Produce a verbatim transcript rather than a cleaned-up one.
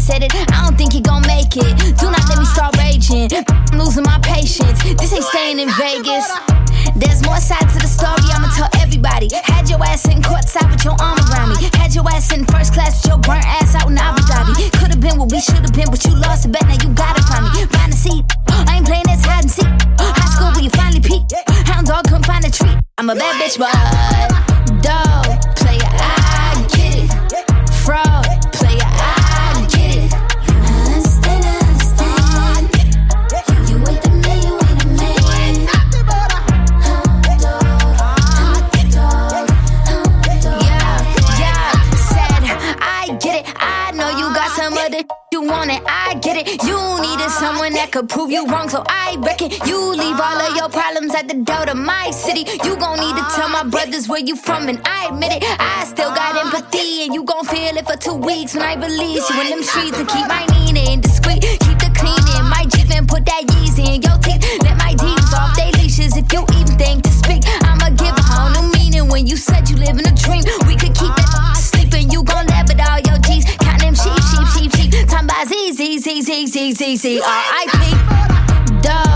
said it, I don't think he gon' make it. Do not let me start raging, I'm losing my patience. This ain't staying in Vegas. There's more sides to the story, I'ma tell everybody. Had your ass in courtside with your arm around me. Had your ass in first class with your burnt ass out in Abu Dhabi. Could've been what we should've been, but you lost a bet, now you gotta find me. Find a seat, I ain't playing this hide and seek. High school where you finally peaked. Hound dog couldn't find a treat. I'm a bad bitch, but dog player, I get it. Fraud player, I get it. I understand, I understand. You ain't the man, you ain't the man. Hound dog, hound dog, hound dog. Yeah, yeah, said I get it. I know you got some other you want it, I get it. You needed someone that could prove you wrong, so I reckon you leave all of your problems at the door to my city. You gon' need to tell my brothers where you from, and I admit it. I still got empathy, and you gon' feel it for two weeks when I release you in them streets. And keep my Nina discreet, keep the cleaning. My Jeep and put that Yeezy in your teeth. Let my D's off they leashes if you even think to speak. I'ma give a whole new meaning when you said you live in a dream. We could keep that sleeping, you gon' laugh at all your G's. Count them sheep, sheep, sheep, sheep. Time by Z, Z, Z, Z, Z, Z, Z, R I P. Duh.